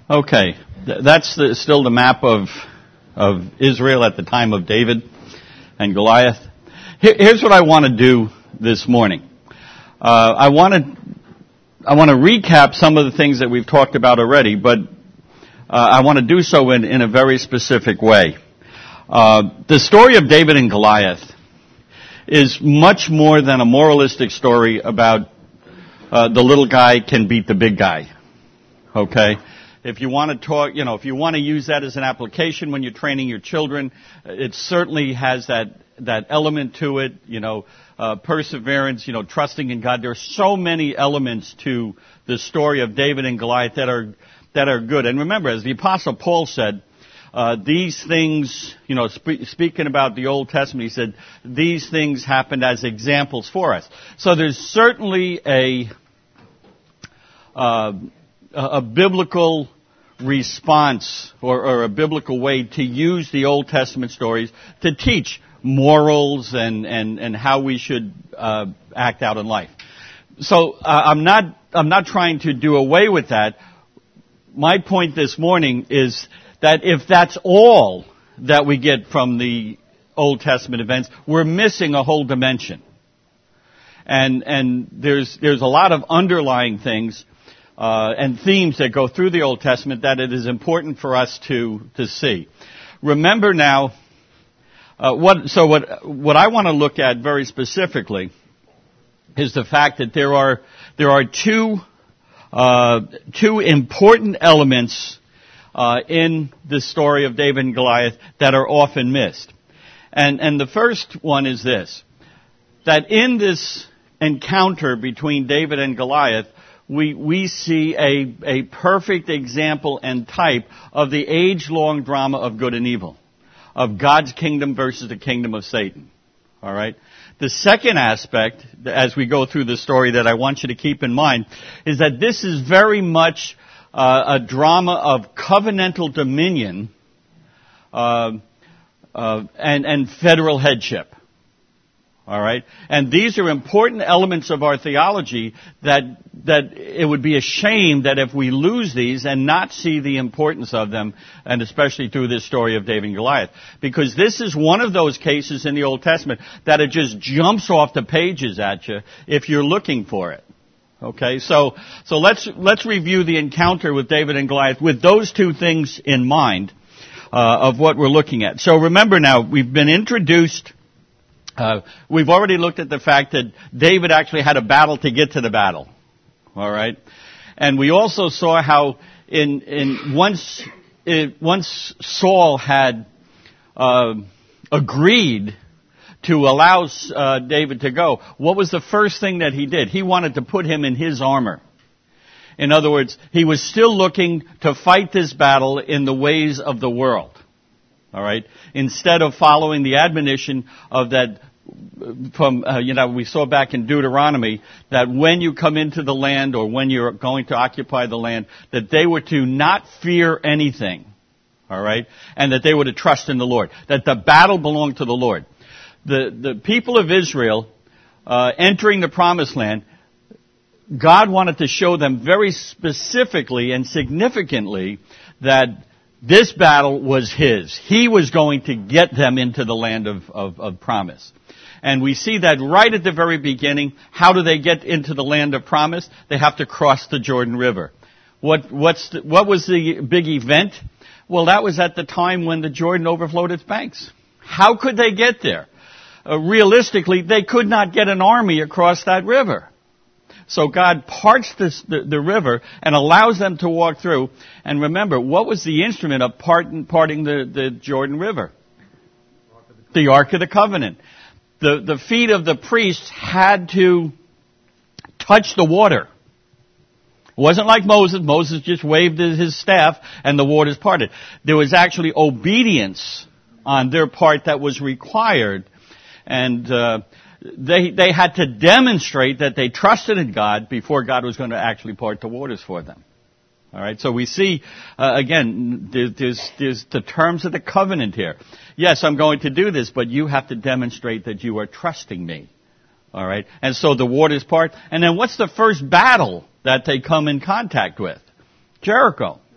Okay, that's still the map of Israel at the time of David and Goliath. Here's what I want to do this morning. I want to recap some of the things that we've talked about already, but I want to do so in a very specific way. The story of David and Goliath is much more than a moralistic story about the little guy can beat the big guy. Okay? If you want to talk, if you want to use that as an application when you're training your children, it certainly has that element to it, perseverance, trusting in God. There are so many elements to the story of David and Goliath that are good. And remember, as the Apostle Paul said, these things, speaking about the Old Testament, he said, these things happened as examples for us. So there's certainly a biblical response or a biblical way to use the Old Testament stories to teach morals and how we should act out in life. So I'm not trying to do away with that. My point this morning is that if that's all that we get from the Old Testament events, we're missing a whole dimension. And there's a lot of underlying things and themes that go through the Old Testament that it is important for us to see. Remember now, what I want to look at very specifically is the fact that there are two important elements in the story of David and Goliath that are often missed. And the first one is this, that in this encounter between David and Goliath, we see a perfect example and type of the age-long drama of good and evil, of God's kingdom versus the kingdom of Satan. All right? The second aspect, as we go through the story that I want you to keep in mind, is that this is very much a drama of covenantal dominion and federal headship. All right? And these are important elements of our theology that it would be a shame that if we lose these and not see the importance of them, and especially through this story of David and Goliath. Because this is one of those cases in the Old Testament that it just jumps off the pages at you if you're looking for it. Okay? So let's review the encounter with David and Goliath with those two things in mind of what we're looking at. So remember now, we've been introduced. We've already looked at the fact that David actually had a battle to get to the battle. All right? And we also saw how once Saul had agreed to allow David to go, what was the first thing that he did? He wanted to put him in his armor. In other words, he was still looking to fight this battle in the ways of the world. All right? Instead of following the admonition of that from, we saw back in Deuteronomy that when you come into the land or when you're going to occupy the land, that they were to not fear anything. All right? And that they were to trust in the Lord. That the battle belonged to the Lord. The people of Israel, entering the promised land, God wanted to show them very specifically and significantly that this battle was His. He was going to get them into the land of promise. And we see that right at the very beginning. How do they get into the land of promise? They have to cross the Jordan River. What was the big event? Well, that was at the time when the Jordan overflowed its banks. How could they get there? Realistically, they could not get an army across that river. So God parts the river and allows them to walk through. And remember, what was the instrument of parting the Jordan River? The Ark of the Covenant. The feet of the priests had to touch the water. It wasn't like Moses. Moses just waved his staff and the waters parted. There was actually obedience on their part that was required. And they had to demonstrate that they trusted in God before God was going to actually part the waters for them. All right, so we see, again, there's the terms of the covenant here. Yes, I'm going to do this, but you have to demonstrate that you are trusting me. All right, and so the waters part. And then what's the first battle that they come in contact with? Jericho.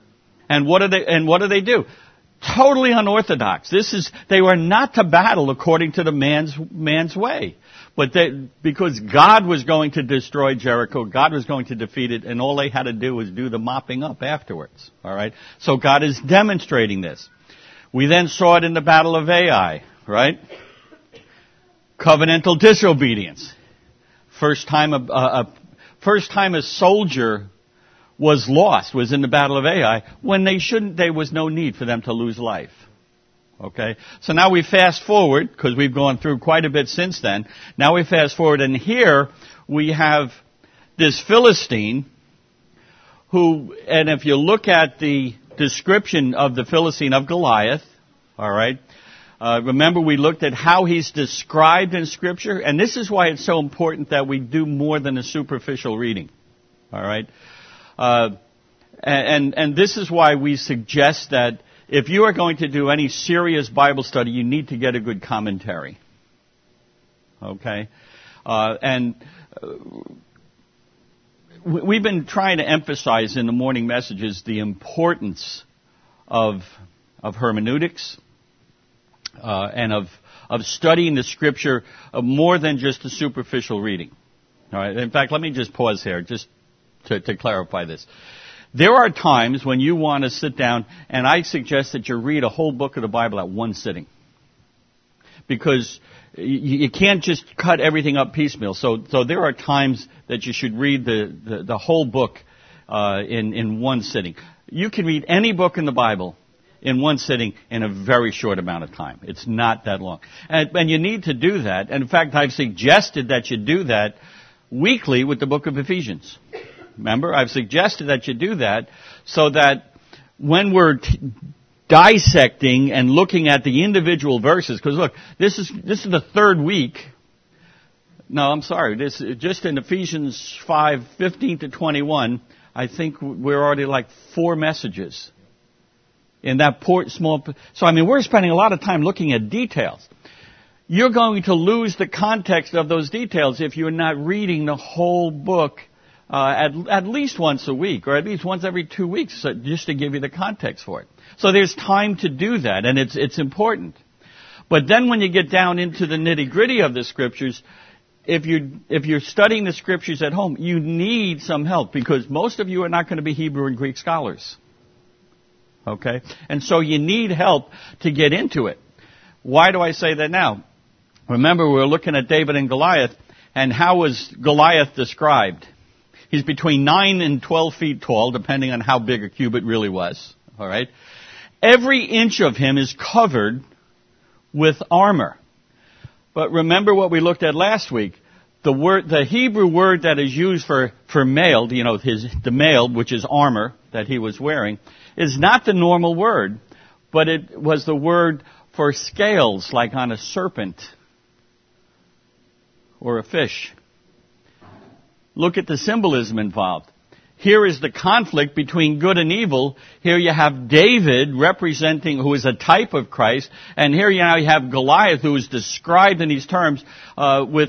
And what do they do? Totally unorthodox. They were not to battle according to the man's way. But because God was going to destroy Jericho, God was going to defeat it, and all they had to do was do the mopping up afterwards. All right? So God is demonstrating this. We then saw it in the Battle of Ai, right? Covenantal disobedience. First time a soldier was lost was in the Battle of Ai, when there was no need for them to lose life. Okay? So now we fast forward, because we've gone through quite a bit since then. Now we fast forward, and here we have this Philistine who, and if you look at the description of the Philistine of Goliath, alright, remember we looked at how he's described in Scripture, and this is why it's so important that we do more than a superficial reading. Alright? And this is why we suggest that if you are going to do any serious Bible study, you need to get a good commentary. Okay? We've been trying to emphasize in the morning messages the importance of hermeneutics, and of studying the Scripture more than just a superficial reading. All right? In fact, let me just pause here just to clarify this. There are times when you want to sit down, and I suggest that you read a whole book of the Bible at one sitting. Because you can't just cut everything up piecemeal. So there are times that you should read the whole book in one sitting. You can read any book in the Bible in one sitting in a very short amount of time. It's not that long. And you need to do that. And in fact, I've suggested that you do that weekly with the book of Ephesians. Remember, I've suggested that you do that so that when we're dissecting and looking at the individual verses, because look, this is the third week. No, I'm sorry. This just in Ephesians 5:15 to 21. I think we're already like 4 messages in that small. So I mean, we're spending a lot of time looking at details. You're going to lose the context of those details if you're not reading the whole book at least once a week, or at least once every 2 weeks, just to give you the context for it. So there's time to do that, and it's important. But then when you get down into the nitty-gritty of the Scriptures, if you're studying the Scriptures at home, you need some help, because most of you are not going to be Hebrew and Greek scholars. Okay? And so you need help to get into it. Why do I say that now? Remember, we're looking at David and Goliath, and how was Goliath described? He's between 9 and 12 feet tall, depending on how big a cubit really was. All right? Every inch of him is covered with armor. But remember what we looked at last week. The Hebrew word that is used for mailed, the mailed, which is armor that he was wearing, is not the normal word, but it was the word for scales, like on a serpent or a fish. Look at the symbolism involved. Here is the conflict between good and evil. Here you have David who is a type of Christ, and here you have Goliath, who is described in these terms with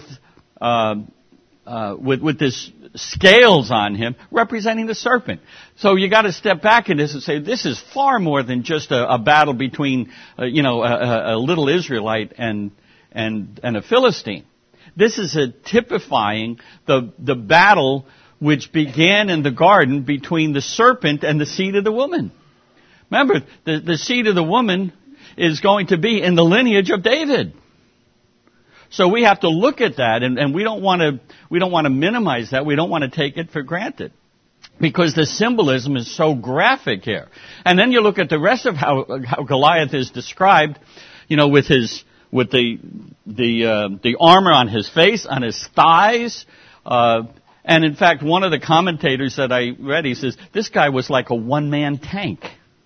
this scales on him, representing the serpent. So you got to step back in this and say, this is far more than just a battle between a little Israelite and a Philistine. This is typifying the battle which began in the garden between the serpent and the seed of the woman. Remember, the seed of the woman is going to be in the lineage of David. So we have to look at that, and we don't want to minimize that. We don't want to take it for granted, because the symbolism is so graphic here. And then you look at the rest of how Goliath is described, with the armor on his face, on his thighs. And in fact, one of the commentators that I read, he says, this guy was like a one-man tank.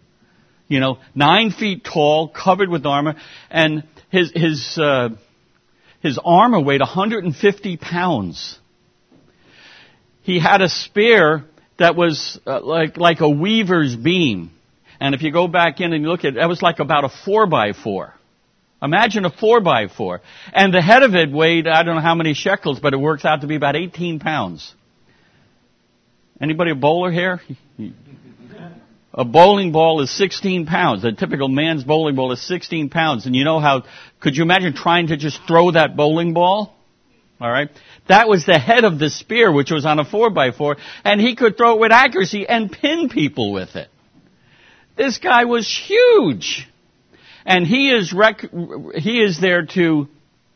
9 feet tall, covered with armor, and his armor weighed 150 pounds. He had a spear that was like a weaver's beam. And if you go back in and you look at it, that was like about a 4x4. Imagine a 4x4. And the head of it weighed, I don't know how many shekels, but it works out to be about 18 pounds. Anybody a bowler here? A bowling ball is 16 pounds. A typical man's bowling ball is 16 pounds. And you know how, could you imagine trying to just throw that bowling ball? All right. That was the head of the spear, which was on a 4x4, and he could throw it with accuracy and pin people with it. This guy was huge. And he is there to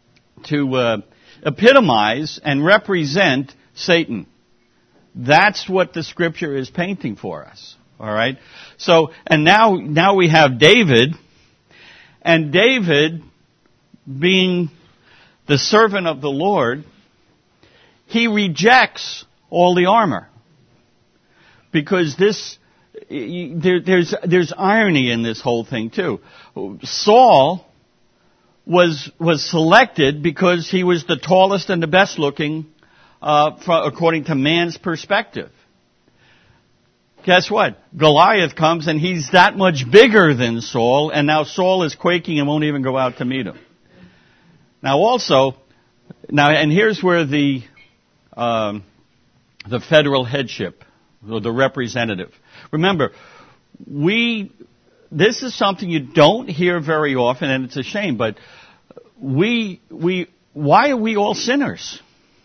epitomize and represent Satan. That's what the scripture is painting for us. All right. So, and now we have David, and David, being the servant of the Lord, he rejects all the armor. Because there's irony in this whole thing too. Saul was selected because he was the tallest and the best looking, according to man's perspective. Guess what? Goliath comes and he's that much bigger than Saul, and now Saul is quaking and won't even go out to meet him. And here's where the federal headship, or the representative. Remember, this is something you don't hear very often, and it's a shame, but why are we all sinners?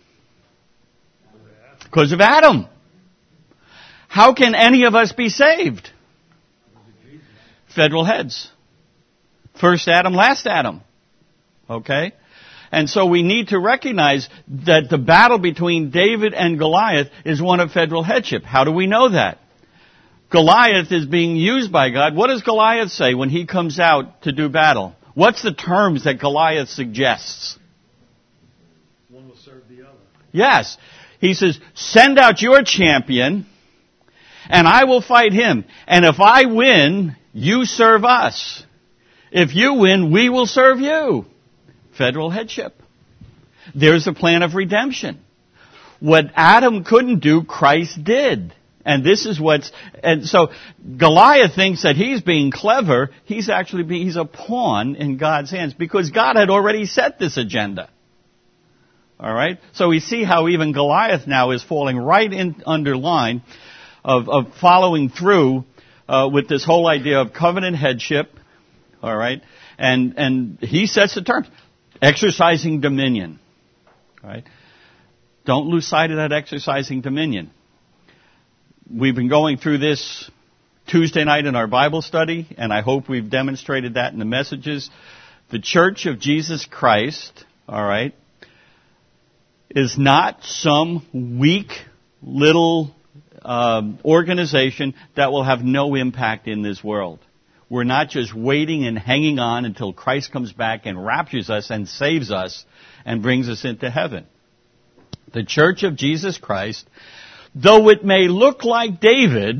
Because of Adam. How can any of us be saved? Federal heads. First Adam, last Adam. Okay? And so we need to recognize that the battle between David and Goliath is one of federal headship. How do we know that? Goliath is being used by God. What does Goliath say when he comes out to do battle? What's the terms that Goliath suggests? One will serve the other. Yes. He says, send out your champion, and I will fight him. And if I win, you serve us. If you win, we will serve you. Federal headship. There's a plan of redemption. What Adam couldn't do, Christ did. And so Goliath thinks that he's being clever. He's a pawn in God's hands because God had already set this agenda. All right? So we see how even Goliath now is falling right in under line of following through with this whole idea of covenant headship. All right? And he sets the terms. Exercising dominion. All right? Don't lose sight of that exercising dominion. We've been going through this Tuesday night in our Bible study, and I hope we've demonstrated that in the messages. The Church of Jesus Christ, all right, is not some weak little organization that will have no impact in this world. We're not just waiting and hanging on until Christ comes back and raptures us and saves us and brings us into heaven. The Church of Jesus Christ, though it may look like David,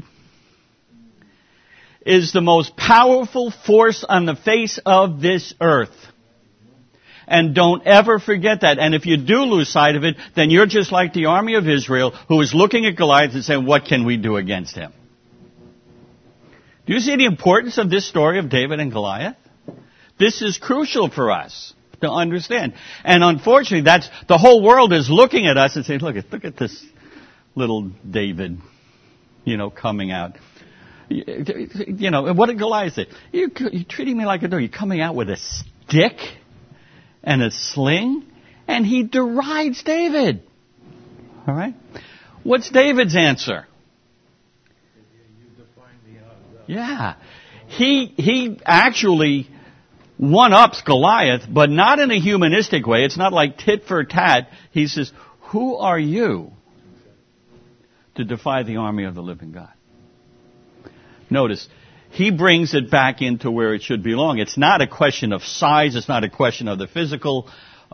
is the most powerful force on the face of this earth. And don't ever forget that. And if you do lose sight of it, then you're just like the army of Israel who is looking at Goliath and saying, what can we do against him? Do you see the importance of this story of David and Goliath? This is crucial for us to understand. And unfortunately, the whole world is looking at us and saying, look at this little David, coming out. What did Goliath say? You're treating me like a dog. You're coming out with a stick and a sling, and he derides David. All right? What's David's answer? Yeah. He actually one-ups Goliath, but not in a humanistic way. It's not like tit for tat. He says, who are you to defy the army of the living God? Notice, he brings it back into where it should belong. It's not a question of size. It's not a question of the physical,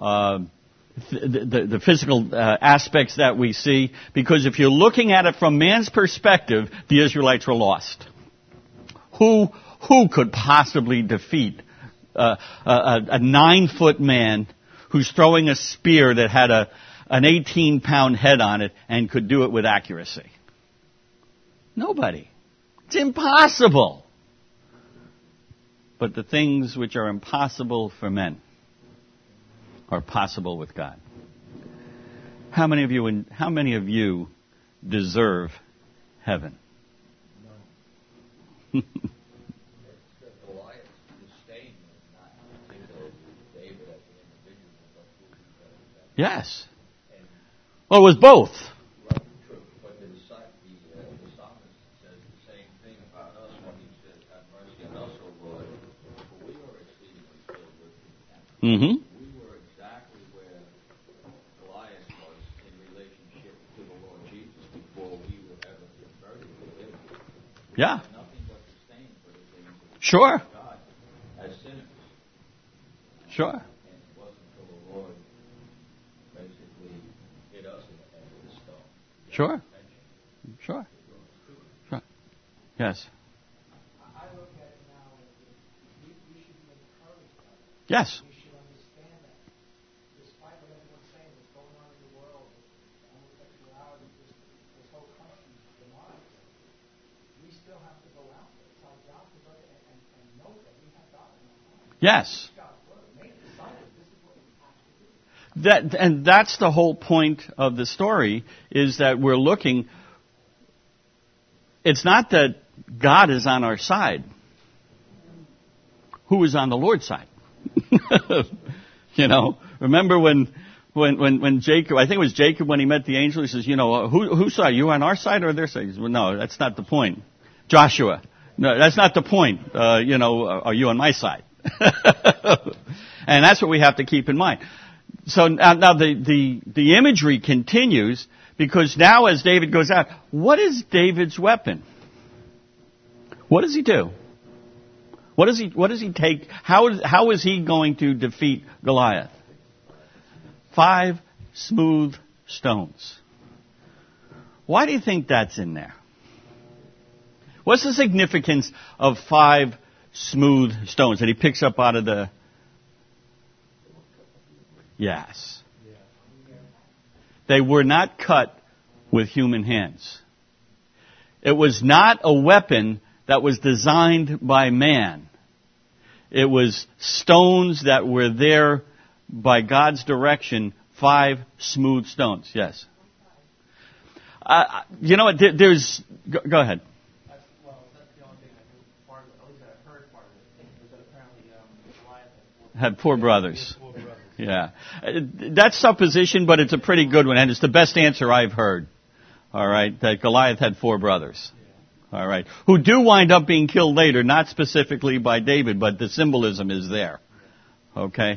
the physical aspects that we see. Because if you're looking at it from man's perspective, the Israelites were lost. Who could possibly defeat a 9-foot man who's throwing a spear that had an 18-pound head on it and could do it with accuracy? Nobody. It's impossible. But the things which are impossible for men are possible with God. How many of you deserve heaven? Goliath's disdain was not particularly David as an individual, but who he was. Yes. Well, it was both. Right, true. But the psalmist says the same thing about us when he says, "Have mercy on us, O Lord, for we are exceedingly filled with contempt." Mm-hmm. We were exactly where Goliath was in relationship to the Lord Jesus before we were ever converted to him. Yeah. Nothing but disdain for the things of Sure. God as sinners. Sure. And it wasn't until the Lord basically hit us in the head with a stone. Sure. Sure. Sure. Yes. I look at it now as we should be encouraged by it. Yes. We should understand that despite what everyone's saying, what's going on in the world, homosexuality, this whole country, demonic, we still have to go out there. It's our job to go there and know that we have God in our lives. Yes. God's word. Make disciples. This is what we have to do. And that's the whole point of the story, is that we're looking. It's not that God is on our side. Who is on the Lord's side? Remember when Jacob, I think it was Jacob when he met the angel, he says, whose side? You on our side or their side? He says, well, no, that's not the point. Joshua, no, that's not the point. Are you on my side? And that's what we have to keep in mind. So now the imagery continues, because now as David goes out, what is David's weapon? What does he do? What does he take? How is he going to defeat Goliath? 5 smooth stones. Why do you think that's in there? What's the significance of 5 smooth stones that he picks up out of the... Yes. They were not cut with human hands. It was not a weapon that was designed by man. It was stones that were there by God's direction, 5 smooth stones. Yes. You know what? There's... Go ahead. Well, that's the only thing I knew part of it. At least I heard part of it. Was that apparently Goliath Had 4 brothers. 4 brothers. Yeah. That's supposition, but it's a pretty good one, and it's the best answer I've heard. All right, that Goliath had 4 brothers. All right, who do wind up being killed later, not specifically by David, but the symbolism is there. Okay,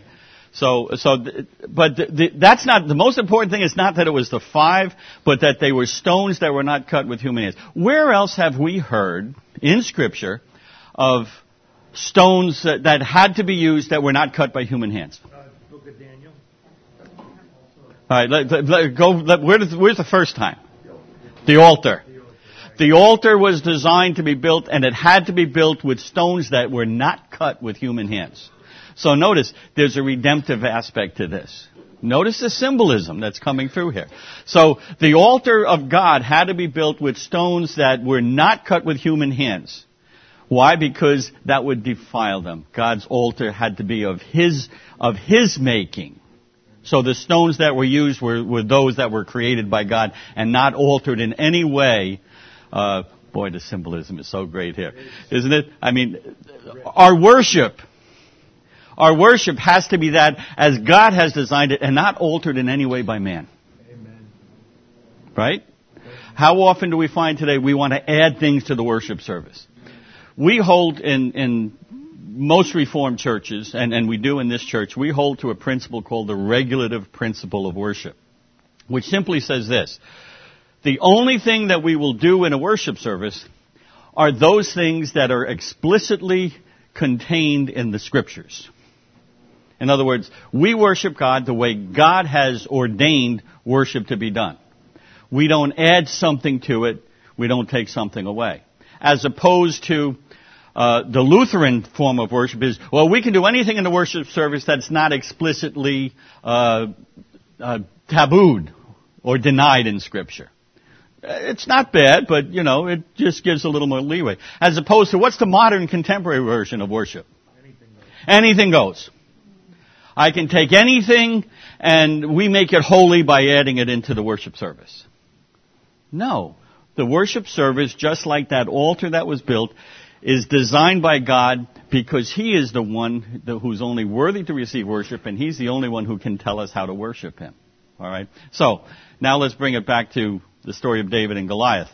but that's not the most important thing. Is not that it was the 5, but that they were stones that were not cut with human hands. Where else have we heard in Scripture of stones that had to be used that were not cut by human hands? Book of Daniel. All right, where's the first time? The altar. The altar was designed to be built, and it had to be built with stones that were not cut with human hands. So notice, there's a redemptive aspect to this. Notice the symbolism that's coming through here. So the altar of God had to be built with stones that were not cut with human hands. Why? Because that would defile them. God's altar had to be of His making. So the stones that were used were those that were created by God and not altered in any way. Boy, the symbolism is so great here, isn't it? I mean, our worship has to be that as God has designed it and not altered in any way by man. Amen. Right? How often do we find today we want to add things to the worship service? We hold in most Reformed churches, and we do in this church, we hold to a principle called the regulative principle of worship, which simply says this: the only thing that we will do in a worship service are those things that are explicitly contained in the Scriptures. In other words, we worship God the way God has ordained worship to be done. We don't add something to it. We don't take something away. As opposed to the Lutheran form of worship is, well, we can do anything in the worship service that's not explicitly tabooed or denied in Scripture. It's not bad, but, it just gives a little more leeway. As opposed to, what's the modern contemporary version of worship? Anything goes. I can take anything and we make it holy by adding it into the worship service. No. The worship service, just like that altar that was built, is designed by God because He is the one who's only worthy to receive worship, and He's the only one who can tell us how to worship Him. All right? So, now let's bring it back to the story of David and Goliath.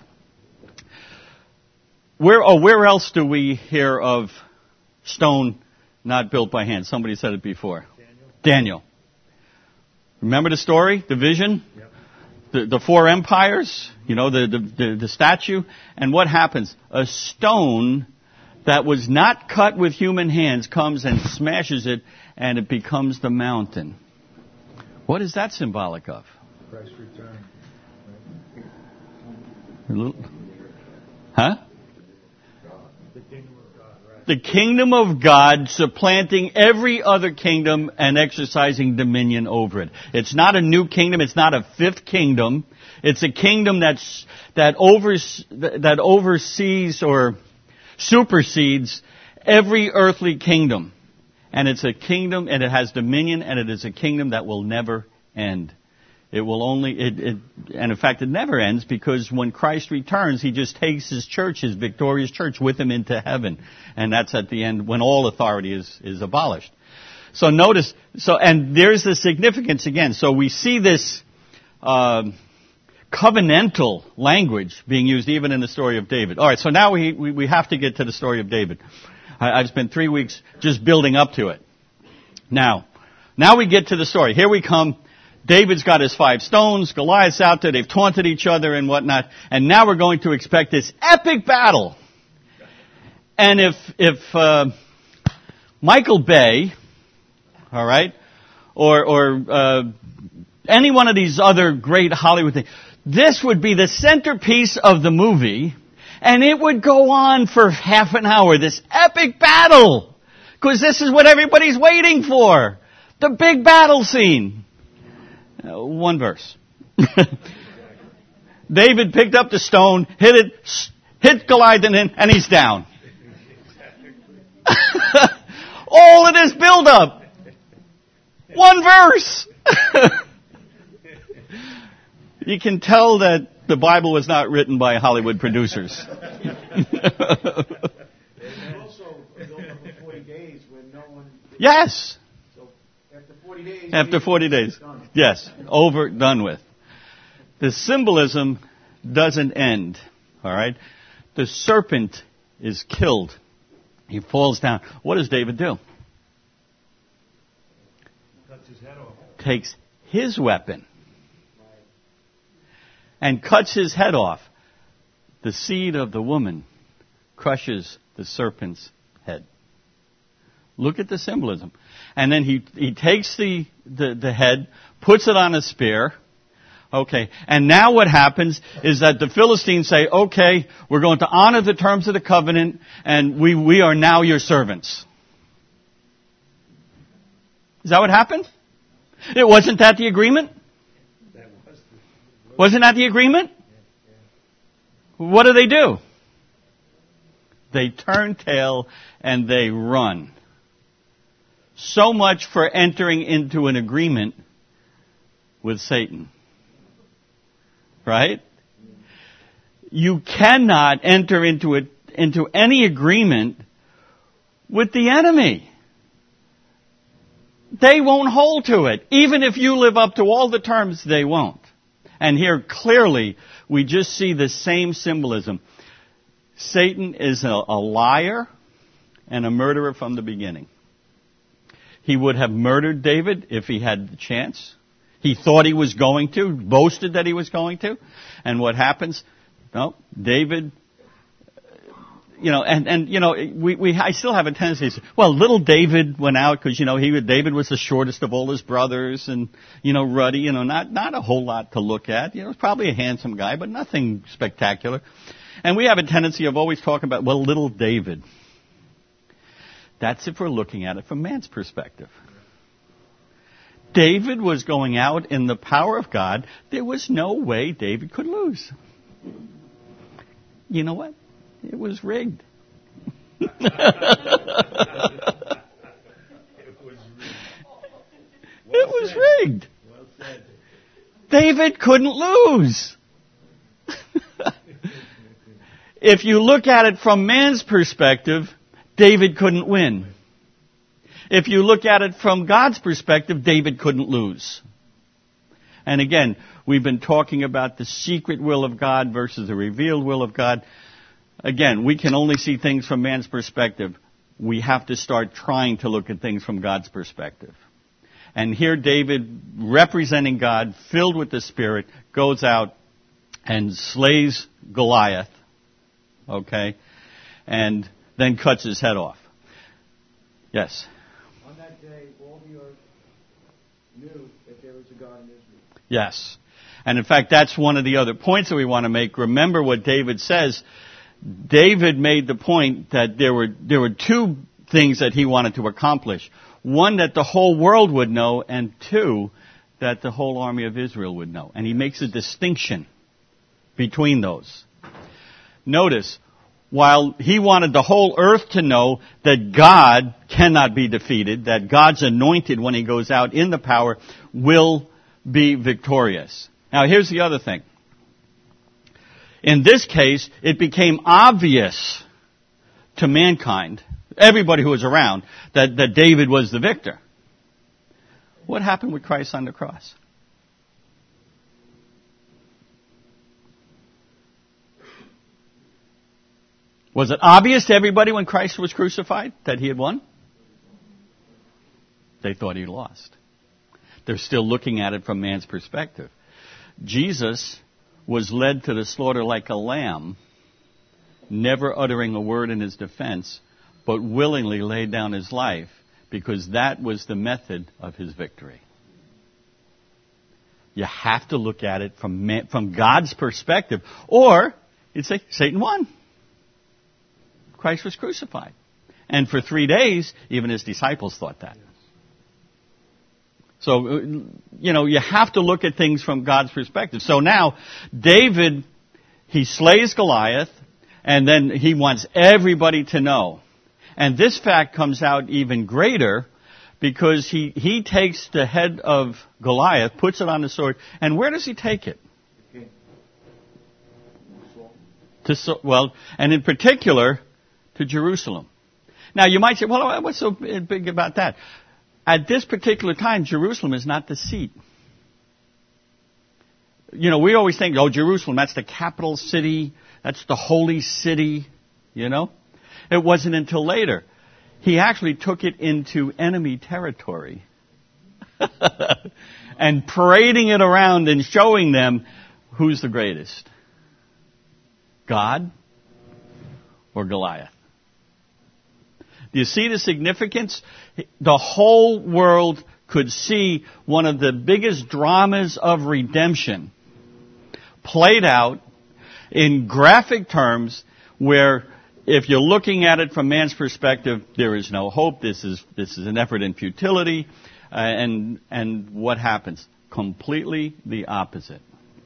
Where else do we hear of stone not built by hand? Somebody said it before. Daniel. Remember the story, the vision? Yep. The four empires, the statue. And what happens? A stone that was not cut with human hands comes and smashes it, and it becomes the mountain. What is that symbolic of? Christ's return. Huh? The kingdom of God, right? The kingdom of God supplanting every other kingdom and exercising dominion over it. It's not a new kingdom. It's not a fifth kingdom. It's a kingdom that oversees or supersedes every earthly kingdom. And it's a kingdom, and it has dominion, and it is a kingdom that will never end. It will only, and in fact it never ends, because when Christ returns, He just takes His church, His victorious church, with Him into heaven. And that's at the end when all authority is abolished. So notice, and there's the significance again. So we see this covenantal language being used even in the story of David. Alright, so now we have to get to the story of David. I've spent 3 weeks just building up to it. Now we get to the story. Here we come. David's got his 5 stones. Goliath's out there. They've taunted each other and whatnot. And now we're going to expect this epic battle. And if Michael Bay, all right, or any one of these other great Hollywood things, this would be the centerpiece of the movie, and it would go on for half an hour, this epic battle. Because this is what everybody's waiting for. The big battle scene. One verse. David picked up the stone, hit Goliath, and he's down. All of this build-up. One verse. You can tell that the Bible was not written by Hollywood producers. And also, for 40 days when no one... Yes. So after 40 days... After 40 days. Yes. Done with. The symbolism doesn't end. All right? The serpent is killed. He falls down. What does David do? Cuts his head off. Takes his weapon and cuts his head off. The seed of the woman crushes the serpent's head. Look at the symbolism. And then he takes the head, puts it on a spear. Okay. And now what happens is that the Philistines say, okay, we're going to honor the terms of the covenant, and we are now your servants. Is that what happened? Wasn't that the agreement? Wasn't that the agreement? What do? They turn tail and they run. So much for entering into an agreement with Satan. Right? You cannot enter into any agreement with the enemy. They won't hold to it. Even if you live up to all the terms, they won't. And here, clearly, we just see the same symbolism. Satan is a liar and a murderer from the beginning. He would have murdered David if he had the chance. He thought he was going to, boasted that he was going to. And what happens? No, David... I still have a tendency to say, well, little David went out because, David was the shortest of all his brothers and, ruddy, not a whole lot to look at. He was probably a handsome guy, but nothing spectacular. And we have a tendency of always talking about, well, little David. That's if we're looking at it from man's perspective. David was going out in the power of God. There was no way David could lose. You know what? It was rigged. It was rigged. Well said. David couldn't lose. if you look at it from man's perspective, David couldn't win. If you look at it from God's perspective, David couldn't lose. And again, we've been talking about the secret will of God versus the revealed will of God. Again, we can only see things from man's perspective. We have to start trying to look at things from God's perspective. And here David, representing God, filled with the Spirit, goes out and slays Goliath, okay, and then cuts his head off. Yes? On that day, all the earth knew that there was a God in Israel. Yes. And in fact, that's one of the other points that we want to make. Remember what David says. David made the point that there were two things that he wanted to accomplish. One, that the whole world would know, and two, that the whole army of Israel would know. And he makes a distinction between those. Notice, while he wanted the whole earth to know that God cannot be defeated, that God's anointed when he goes out in the power will be victorious. Now here's the other thing. In this case, it became obvious to mankind, everybody who was around, that David was the victor. What happened with Christ on the cross? Was it obvious to everybody when Christ was crucified that he had won? They thought he lost. They're still looking at it from man's perspective. Jesus was led to the slaughter like a lamb, never uttering a word in his defense, but willingly laid down his life because that was the method of his victory. You have to look at it from God's perspective, or you'd say Satan won. Christ was crucified. And for 3 days, even his disciples thought that. So, you have to look at things from God's perspective. So now, David, he slays Goliath, and then he wants everybody to know. And this fact comes out even greater because he takes the head of Goliath, puts it on the sword, and where does he take it? And in particular, to Jerusalem. Now, you might say, well, what's so big about that? At this particular time, Jerusalem is not the seat. We always think, Jerusalem, that's the capital city, that's the holy city, It wasn't until later. He actually took it into enemy territory and parading it around and showing them who's the greatest, God or Goliath. Do you see the significance? The whole world could see one of the biggest dramas of redemption played out in graphic terms where if you're looking at it from man's perspective, there is no hope. This is an effort in futility. And what happens? Completely the opposite.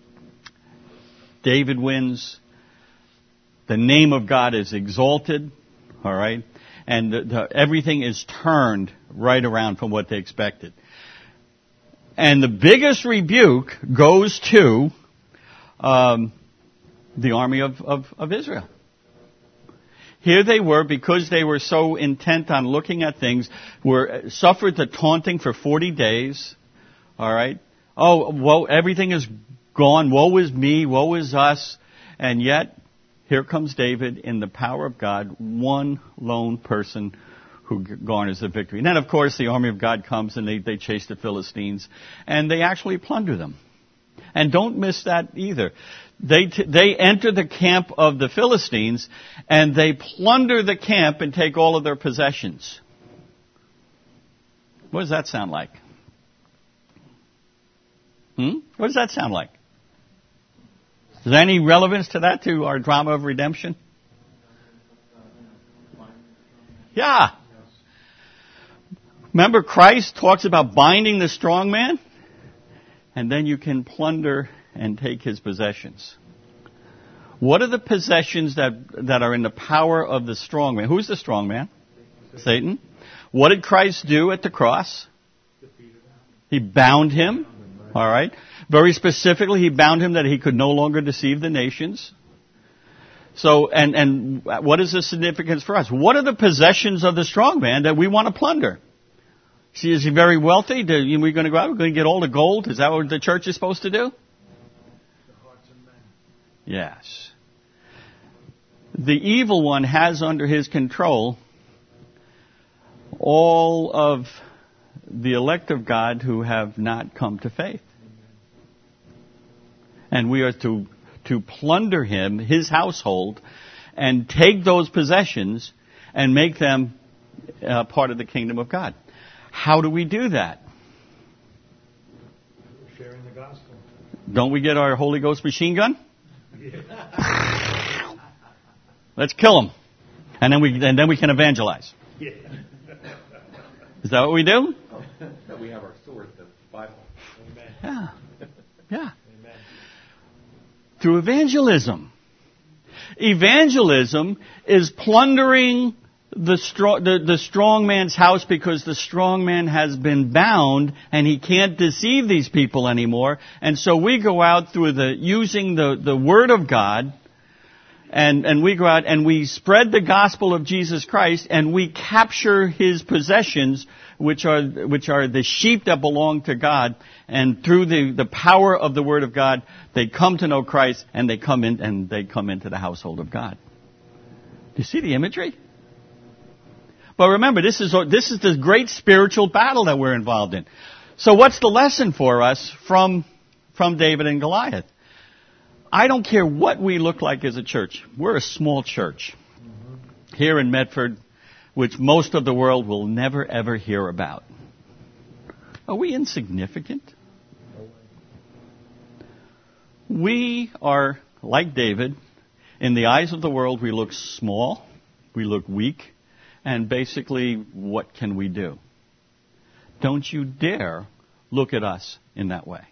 David wins. The name of God is exalted. All right? And everything is turned right around from what they expected. And the biggest rebuke goes to the army of Israel. Here they were, because they were so intent on looking at things, suffered the taunting for 40 days. All right? Oh, well, everything is gone. Woe is me. Woe is us. And yet, here comes David in the power of God, one lone person who garners the victory. And then, of course, the army of God comes and they chase the Philistines, and they actually plunder them. And don't miss that either. They enter the camp of the Philistines, and they plunder the camp and take all of their possessions. What does that sound like? What does that sound like? Is there any relevance to that, to our drama of redemption? Yeah. Remember, Christ talks about binding the strong man, and then you can plunder and take his possessions. What are the possessions that are in the power of the strong man? Who's the strong man? Satan. What did Christ do at the cross? He bound him. All right. Very specifically, he bound him that he could no longer deceive the nations. So, and what is the significance for us? What are the possessions of the strong man that we want to plunder? See, is he very wealthy? Are we going to go out? We're going to get all the gold? Is that what the church is supposed to do? The hearts of men. Yes. The evil one has under his control all of the elect of God who have not come to faith. And we are to plunder him, his household, and take those possessions and make them part of the kingdom of God. How do we do that? Sharing the gospel. Don't we get our Holy Ghost machine gun? Let's kill them, and then we can evangelize. Yeah. Is that what we do? No, we have our sword, the Bible. Amen. Yeah. Yeah. Amen. Through evangelism. Evangelism is plundering the strong man's house because the strong man has been bound and he can't deceive these people anymore. And so we go out through using the Word of God, and we go out and we spread the gospel of Jesus Christ, and we capture his possessions, which are the sheep that belong to God. And through the power of the Word of God, they come to know Christ, and they come into the household of God. Do you see the imagery? But remember, this is the great spiritual battle that we're involved in. So what's the lesson for us from David and Goliath? I don't care what we look like as a church. We're a small church here in Medford, which most of the world will never, ever hear about. Are we insignificant? We are, like David, in the eyes of the world, we look small, we look weak, and basically, what can we do? Don't you dare look at us in that way.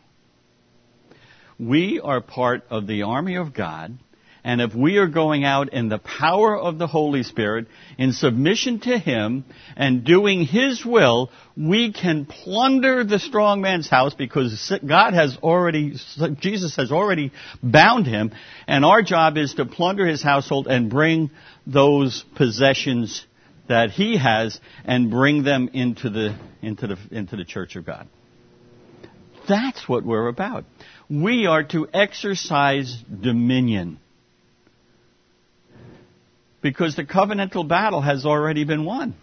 We are part of the army of God, and if we are going out in the power of the Holy Spirit, in submission to Him, and doing His will, we can plunder the strong man's house because Jesus has already bound him, and our job is to plunder his household and bring those possessions that he has and bring them into the church of God. That's what we're about. We are to exercise dominion. Because the covenantal battle has already been won.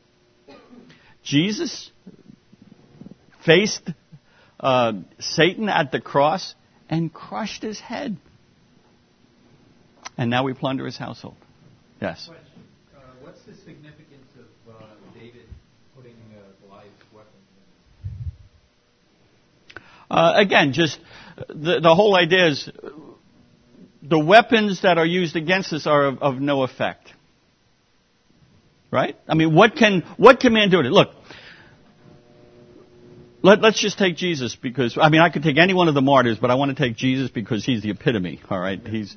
Jesus faced Satan at the cross and crushed his head. And now we plunder his household. Yes? Question. What's the significance of David putting Goliath's weapons in? Again, just the whole idea is the weapons that are used against us are of no effect. Right? I mean, what can man do? Look, let's just take Jesus because, I mean, I could take any one of the martyrs, but I want to take Jesus because he's the epitome. All right?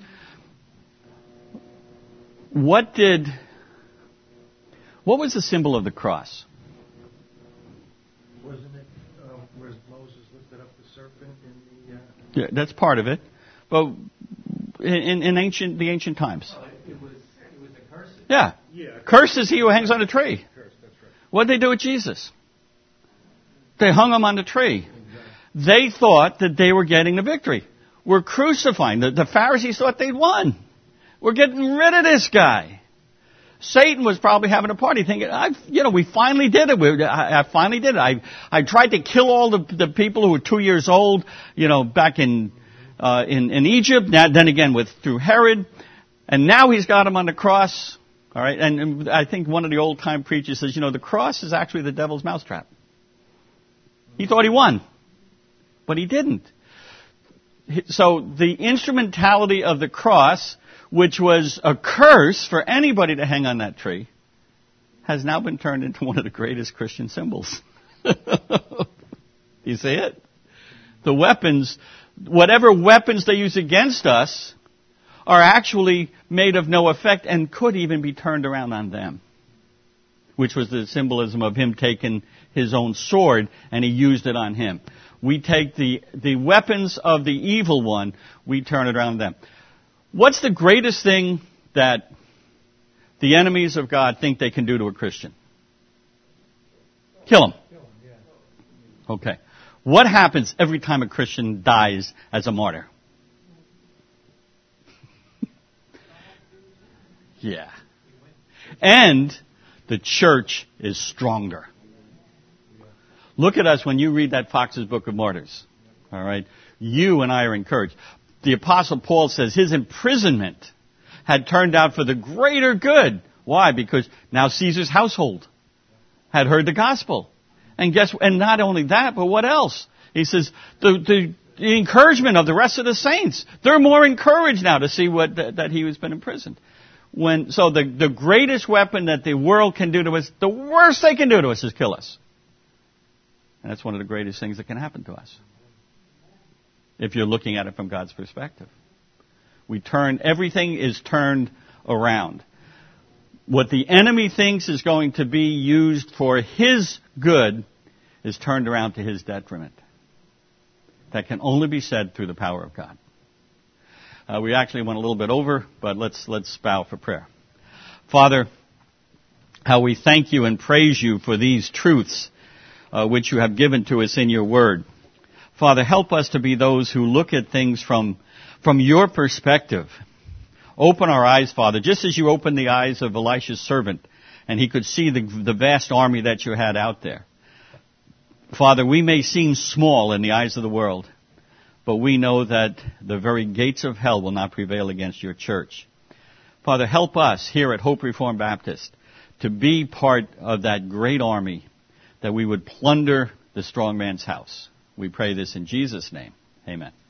What was the symbol of the cross? Wasn't it where Moses lifted up the serpent in the... Yeah, that's part of it. But in the ancient times. It was a curse. Yeah. Cursed is he who hangs on a tree. Curse, that's right. What did they do with Jesus? They hung him on the tree. They thought that they were getting the victory. We're crucifying. The Pharisees thought they'd won. We're getting rid of this guy. Satan was probably having a party thinking, we finally did it. I finally did it. I tried to kill all the people who were 2 years old, back in Egypt. Then again through Herod. And now he's got him on the cross. All right. And I think one of the old time preachers says, the cross is actually the devil's mousetrap. He thought he won, but he didn't. So the instrumentality of the cross, which was a curse for anybody to hang on that tree, has now been turned into one of the greatest Christian symbols. You see it? The weapons, whatever weapons they use against us, are actually made of no effect and could even be turned around on them. Which was the symbolism of him taking his own sword and he used it on him. We take the weapons of the evil one, we turn it around on them. What's the greatest thing that the enemies of God think they can do to a Christian? Kill him. Okay. What happens every time a Christian dies as a martyr? Yeah. And the church is stronger. Look at us when you read that Fox's Book of Martyrs. All right? You and I are encouraged. The Apostle Paul says his imprisonment had turned out for the greater good. Why? Because now Caesar's household had heard the gospel. And not only that, but what else? He says the encouragement of the rest of the saints. They're more encouraged now to see that he has been imprisoned. So the greatest weapon that the world can do to us, the worst they can do to us is kill us. And that's one of the greatest things that can happen to us. If you're looking at it from God's perspective. Everything is turned around. What the enemy thinks is going to be used for his good is turned around to his detriment. That can only be said through the power of God. We actually went a little bit over, but let's bow for prayer. Father, how we thank you and praise you for these truths which you have given to us in your word. Father, help us to be those who look at things from your perspective. Open our eyes, Father, just as you opened the eyes of Elisha's servant, and he could see the vast army that you had out there. Father, we may seem small in the eyes of the world, but we know that the very gates of hell will not prevail against your church. Father, help us here at Hope Reformed Baptist to be part of that great army, that we would plunder the strong man's house. We pray this in Jesus' name. Amen.